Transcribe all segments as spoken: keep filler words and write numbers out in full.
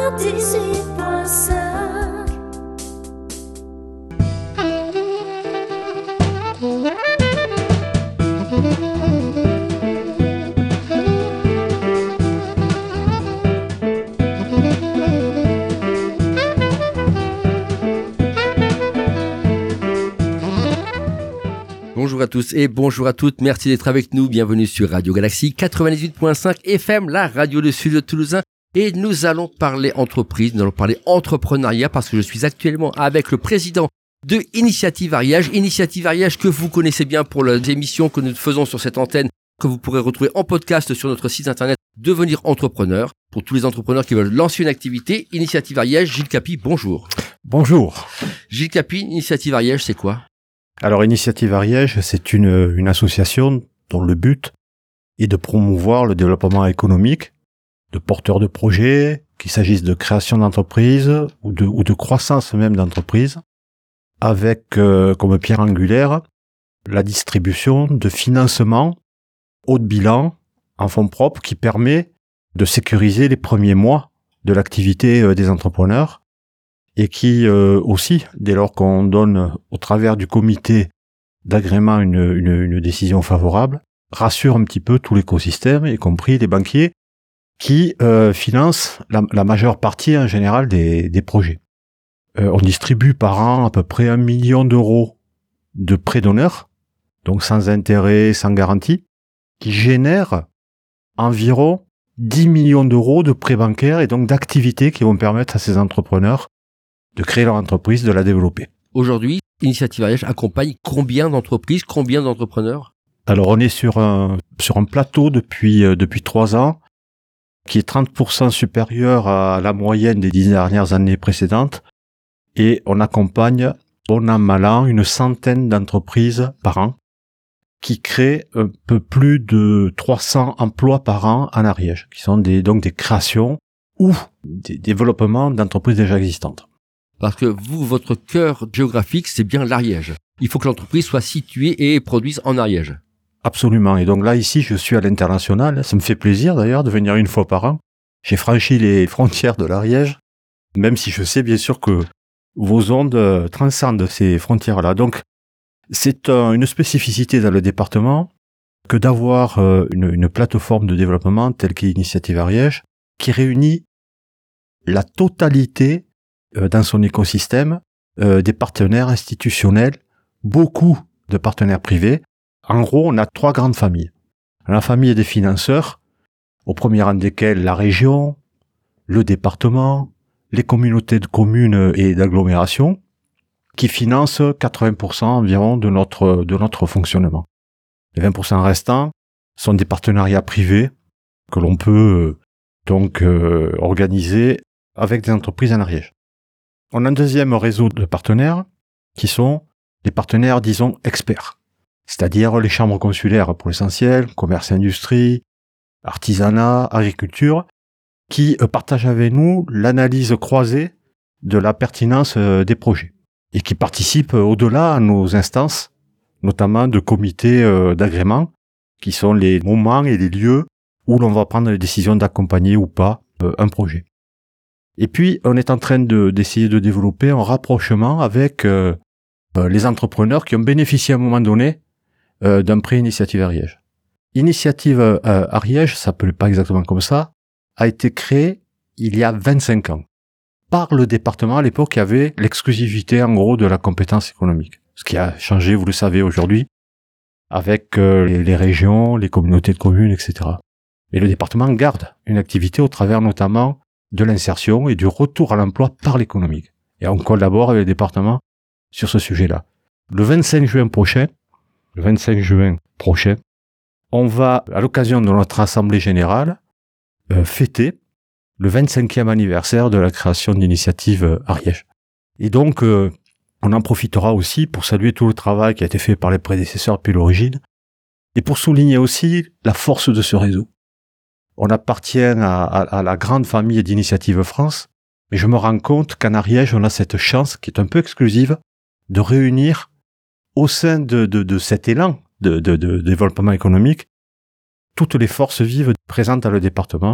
quatre-vingt-dix-huit point cinq. Bonjour à tous et bonjour à toutes, merci d'être avec nous, bienvenue sur Radio Galaxie quatre-vingt-dix-huit point cinq F M, la radio du Sud Toulousain, et nous allons parler entreprise, nous allons parler entrepreneuriat parce que je suis actuellement avec le président de Initiative Ariège, Initiative Ariège que vous connaissez bien pour les émissions que nous faisons sur cette antenne, que vous pourrez retrouver en podcast sur notre site internet Devenir Entrepreneur, pour tous les entrepreneurs qui veulent lancer une activité. Initiative Ariège, Gilles Capi, bonjour. Bonjour. Gilles Capi, Initiative Ariège, c'est quoi ? Alors, Initiative Ariège, c'est une, une association dont le but est de promouvoir le développement économique de porteurs de projets, qu'il s'agisse de création d'entreprises ou de, ou de croissance même d'entreprises, avec euh, comme pierre angulaire la distribution de financement haut de bilan en fonds propres qui permet de sécuriser les premiers mois de l'activité euh, des entrepreneurs et qui euh, aussi, dès lors qu'on donne au travers du comité d'agrément une, une, une décision favorable, rassure un petit peu tout l'écosystème, y compris les banquiers, qui euh, financent la, la majeure partie en général des, des projets. Euh, on distribue par an à peu près un million d'euros de prêts d'honneur, donc sans intérêt, sans garantie, qui génèrent environ dix millions d'euros de prêts bancaires et donc d'activités qui vont permettre à ces entrepreneurs de créer leur entreprise, de la développer. Aujourd'hui, Initiative Ariège accompagne combien d'entreprises, combien d'entrepreneurs ? Alors, on est sur un, sur un plateau depuis, euh, depuis trois ans, qui est trente pour cent supérieur à la moyenne des dix dernières années précédentes, et on accompagne, bon an, mal an, une centaine d'entreprises par an, qui créent un peu plus de trois cents emplois par an en Ariège, qui sont des, donc des créations ou des développements d'entreprises déjà existantes. Parce que vous, votre cœur géographique, c'est bien l'Ariège. Il faut que l'entreprise soit située et produise en Ariège. Absolument. Et donc là, ici, je suis à l'international. Ça me fait plaisir, d'ailleurs, de venir une fois par an. J'ai franchi les frontières de l'Ariège, même si je sais bien sûr que vos ondes transcendent ces frontières-là. Donc, c'est euh, une spécificité dans le département que d'avoir euh, une, une plateforme de développement telle qu'est Initiative Ariège, qui réunit la totalité euh, dans son écosystème euh, des partenaires institutionnels, beaucoup de partenaires privés. En gros, on a trois grandes familles. La famille des financeurs, au premier rang desquels la région, le département, les communautés de communes et d'agglomération, qui financent quatre-vingts pour cent environ de notre, de notre fonctionnement. Les vingt pour cent restants sont des partenariats privés que l'on peut euh, donc euh, organiser avec des entreprises en Ariège. On a un deuxième réseau de partenaires qui sont des partenaires, disons, experts. C'est-à-dire les chambres consulaires pour l'essentiel, commerce et industrie, artisanat, agriculture, qui euh, partagent avec nous l'analyse croisée de la pertinence euh, des projets et qui participent euh, au-delà à nos instances, notamment de comités euh, d'agrément, qui sont les moments et les lieux où l'on va prendre les décisions d'accompagner ou pas euh, un projet. Et puis, on est en train de, d'essayer de développer un rapprochement avec euh, euh, les entrepreneurs qui ont bénéficié à un moment donné euh, d'un prêt Initiative Ariège. Initiative euh, Ariège, ça s'appelle pas exactement comme ça, a été créée il y a vingt-cinq ans par le département à l'époque qui avait l'exclusivité en gros de la compétence économique. Ce qui a changé, vous le savez aujourd'hui, avec euh, les, les régions, les communautés de communes, et cetera. Et le département garde une activité au travers notamment de l'insertion et du retour à l'emploi par l'économique. Et on collabore avec le département sur ce sujet-là. Le vingt-cinq juin prochain, le vingt-cinq juin prochain, on va, à l'occasion de notre assemblée générale, euh, fêter le vingt-cinquième anniversaire de la création d'Initiative euh, Ariège. Et donc, euh, on en profitera aussi pour saluer tout le travail qui a été fait par les prédécesseurs depuis l'origine et pour souligner aussi la force de ce réseau. On appartient à, à, à la grande famille d'Initiative France, mais je me rends compte qu'en Ariège, on a cette chance qui est un peu exclusive de réunir au sein de, de, de cet élan de, de, de développement économique toutes les forces vives présentes dans le département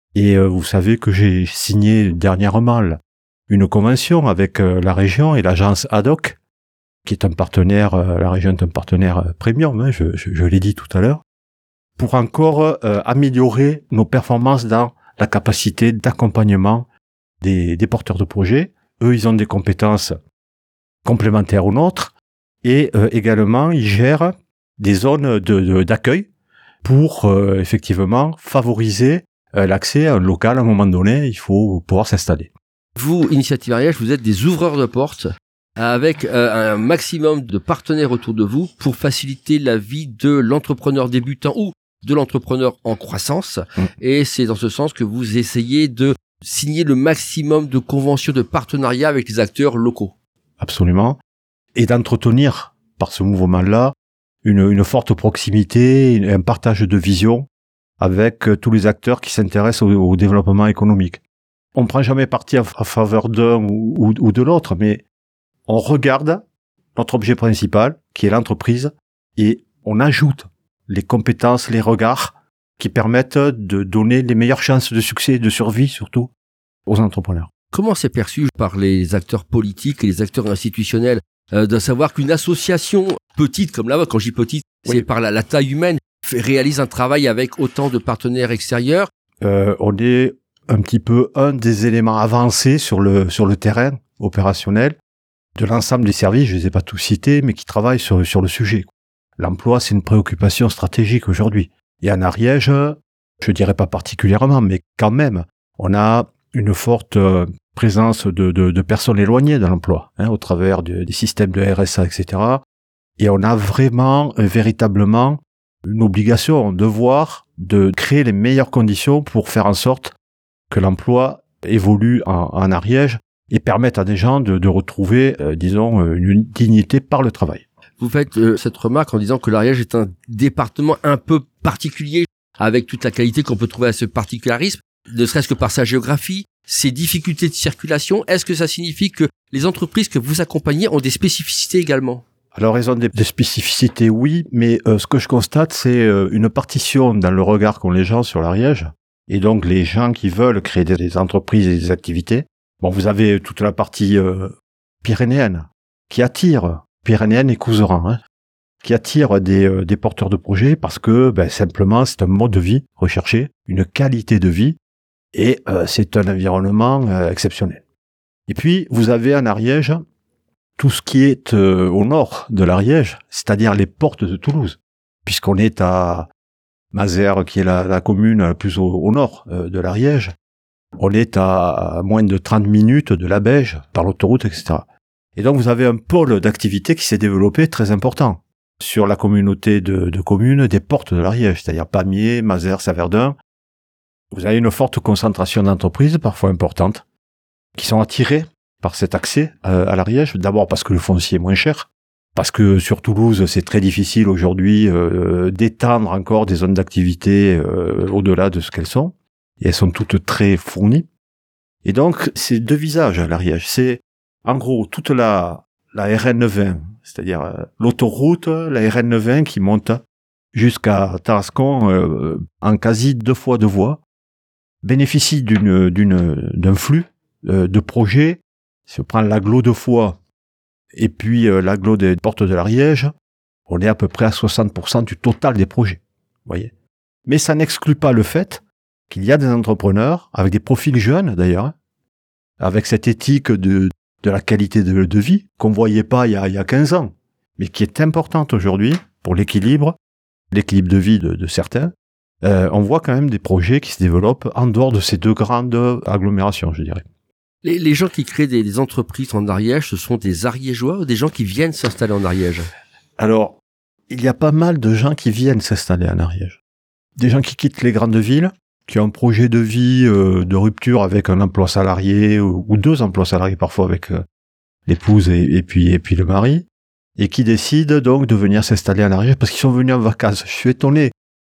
Et euh, vous savez que j'ai signé dernièrement une convention avec euh, la région et l'agence Ad Hoc, qui est un partenaire, euh, la région est un partenaire euh, premium, hein, je, je, je l'ai dit tout à l'heure, pour encore euh, améliorer nos performances dans la capacité d'accompagnement des, des porteurs de projets. Eux, ils ont des compétences complémentaires aux nôtres et euh, également, ils gèrent des zones de, de, d'accueil pour euh, effectivement favoriser euh, l'accès à un local. À un moment donné, il faut pouvoir s'installer. Vous, Initiative Ariège, vous êtes des ouvreurs de portes avec euh, un maximum de partenaires autour de vous pour faciliter la vie de l'entrepreneur débutant ou de l'entrepreneur en croissance. Mmh. Et c'est dans ce sens que vous essayez de signer le maximum de conventions de partenariat avec les acteurs locaux. Absolument. Et d'entretenir, par ce mouvement-là, une, une forte proximité, un partage de vision avec tous les acteurs qui s'intéressent au, au développement économique. On ne prend jamais parti en faveur d'un ou, ou, ou de l'autre, mais on regarde notre objet principal, qui est l'entreprise, et on ajoute les compétences, les regards qui permettent de donner les meilleures chances de succès et de survie, surtout, aux entrepreneurs. Comment c'est perçu par les acteurs politiques et les acteurs institutionnels euh, de savoir qu'une association petite comme la vôtre, quand je dis petite, oui. c'est par la, la taille humaine, fait, réalise un travail avec autant de partenaires extérieurs? euh, On est un petit peu un des éléments avancés sur le sur le terrain opérationnel de l'ensemble des services, je ne les ai pas tous cités, mais qui travaillent sur, sur le sujet. L'emploi, c'est une préoccupation stratégique aujourd'hui. Et en Ariège, je dirais pas particulièrement, mais quand même, on a une forte présence de, de, de personnes éloignées de l'emploi, hein, au travers de, des systèmes de R S A, et cetera. Et on a vraiment, euh, véritablement, une obligation, un devoir de créer les meilleures conditions pour faire en sorte que l'emploi évolue en, en Ariège et permette à des gens de, de retrouver, euh, disons, une dignité par le travail. Vous faites euh, cette remarque en disant que l'Ariège est un département un peu particulier, avec toute la qualité qu'on peut trouver à ce particularisme, ne serait-ce que par sa géographie, ses difficultés de circulation. Est-ce que ça signifie que les entreprises que vous accompagnez ont des spécificités également? Alors, elles ont des, des spécificités, oui, mais euh, ce que je constate, c'est euh, une partition dans le regard qu'ont les gens sur l'Ariège, et donc les gens qui veulent créer des, des entreprises et des activités. Bon, vous avez toute la partie euh, pyrénéenne, qui attire, pyrénéenne et Couserans, hein, qui attire des, euh, des porteurs de projets parce que, ben, simplement, c'est un mode de vie recherché, une qualité de vie, et euh, c'est un environnement euh, exceptionnel. Et puis, vous avez en Ariège tout ce qui est euh, au nord de l'Ariège, c'est-à-dire les portes de Toulouse, puisqu'on est à Mazères, qui est la, la commune la plus au, au nord euh, de l'Ariège. On est à, à moins de trente minutes de la Beige, par l'autoroute, et cetera. Et donc, vous avez un pôle d'activité qui s'est développé très important sur la communauté de, de communes des portes de l'Ariège, c'est-à-dire Pamiers, Mazères, Saverdun. Vous avez une forte concentration d'entreprises, parfois importantes, qui sont attirées par cet accès à, à l'Ariège. D'abord parce que le foncier est moins cher, parce que sur Toulouse, c'est très difficile aujourd'hui euh, d'étendre encore des zones d'activité euh, au-delà de ce qu'elles sont. Et elles sont toutes très fournies. Et donc, c'est deux visages à l'Ariège. C'est, en gros, toute la, la R N vingt, c'est-à-dire euh, l'autoroute, la R N vingt qui monte jusqu'à Tarascon euh, en quasi deux fois deux voies, bénéficie d'une, d'une, d'un flux euh, de projets. Si on prend l'agglo de Foix et puis euh, l'agglo des portes de l'Ariège, on est à peu près à soixante pour cent du total des projets. Voyez. Mais ça n'exclut pas le fait qu'il y a des entrepreneurs, avec des profils jeunes d'ailleurs, avec cette éthique de, de la qualité de, de vie qu'on voyait pas il y, a, il y a quinze ans, mais qui est importante aujourd'hui pour l'équilibre, l'équilibre de vie de, de certains. Euh, on voit quand même des projets qui se développent en dehors de ces deux grandes agglomérations, je dirais. Les, les gens qui créent des, des entreprises en Ariège, ce sont des Ariégeois ou des gens qui viennent s'installer en Ariège? Alors, il y a pas mal de gens qui viennent s'installer en Ariège. Des gens qui quittent les grandes villes, qui ont un projet de vie euh, de rupture avec un emploi salarié ou, ou deux emplois salariés parfois avec euh, l'épouse et, et puis et puis le mari, et qui décident donc de venir s'installer en Ariège parce qu'ils sont venus en vacances. Je suis étonné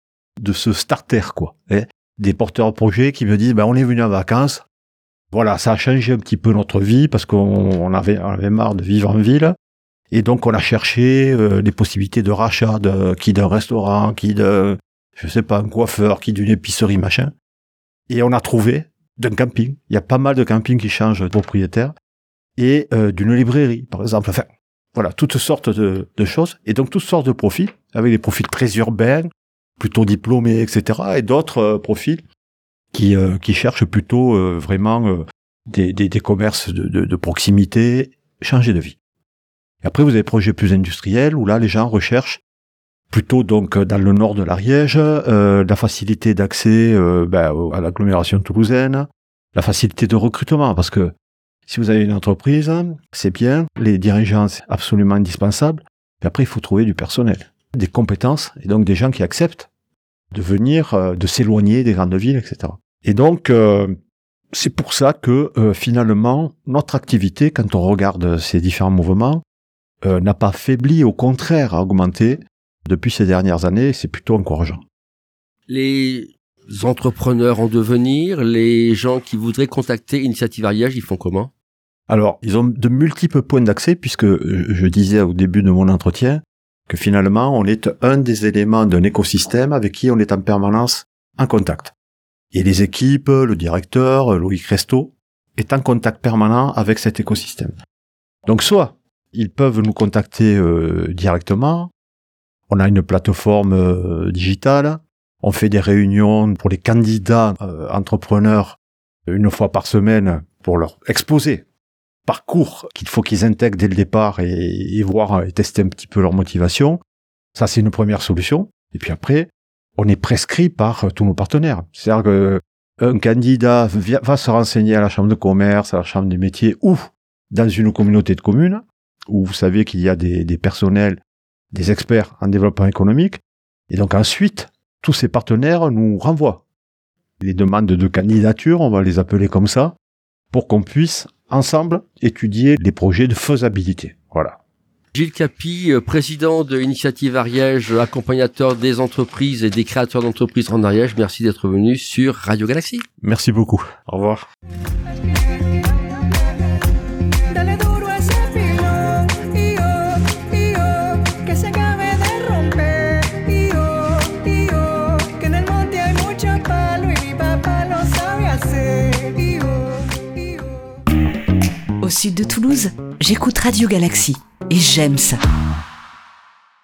de ce starter quoi, hein, des porteurs de projets qui me disent ben on est venu en vacances, voilà ça a changé un petit peu notre vie parce qu'on on avait on avait marre de vivre en ville et donc on a cherché euh, les possibilités de rachat de qui d'un restaurant, qui de je sais pas, un coiffeur, qui d'une épicerie, machin. Et on a trouvé d'un camping. Il y a pas mal de campings qui changent de propriétaire. Et euh, d'une librairie, par exemple. Enfin, voilà, toutes sortes de, de choses. Et donc, toutes sortes de profils, avec des profils très urbains, plutôt diplômés, et cetera. Et d'autres euh, profils qui, euh, qui cherchent plutôt euh, vraiment euh, des, des, des commerces de, de, de proximité, changer de vie. Et après, vous avez des projets plus industriels, où là, les gens recherchent plutôt donc dans le nord de l'Ariège, euh, la facilité d'accès euh, ben, à l'agglomération toulousaine, la facilité de recrutement, parce que si vous avez une entreprise, c'est bien, les dirigeants, c'est absolument indispensable, mais après, il faut trouver du personnel, des compétences, et donc des gens qui acceptent de venir, euh, de s'éloigner des grandes villes, et cetera. Et donc, euh, c'est pour ça que, euh, finalement, notre activité, quand on regarde ces différents mouvements, euh, n'a pas faibli, au contraire, a augmenté depuis ces dernières années, c'est plutôt encourageant. Les entrepreneurs en devenir, les gens qui voudraient contacter Initiative Ariège, ils font comment? Alors, ils ont de multiples points d'accès, puisque je disais au début de mon entretien que finalement, on est un des éléments d'un écosystème avec qui on est en permanence en contact. Et les équipes, le directeur, Loïc Resto, est en contact permanent avec cet écosystème. Donc, soit ils peuvent nous contacter euh, directement, on a une plateforme euh, digitale, on fait des réunions pour les candidats euh, entrepreneurs une fois par semaine pour leur exposer parcours qu'il faut qu'ils intègrent dès le départ et, et voir et tester un petit peu leur motivation. Ça, c'est une première solution. Et puis après, on est prescrit par euh, tous nos partenaires. C'est-à-dire que un candidat via, va se renseigner à la chambre de commerce, à la chambre des métiers ou dans une communauté de communes où vous savez qu'il y a des, des personnels, des experts en développement économique. Et donc ensuite, tous ces partenaires nous renvoient les demandes de candidature, on va les appeler comme ça, pour qu'on puisse ensemble étudier les projets de faisabilité. Voilà. Gilles Capy, président de Initiative Ariège, accompagnateur des entreprises et des créateurs d'entreprises en Ariège, merci d'être venu sur Radio Galaxy. Merci beaucoup. Au revoir. Au sud de Toulouse, j'écoute Radio Galaxy et j'aime ça.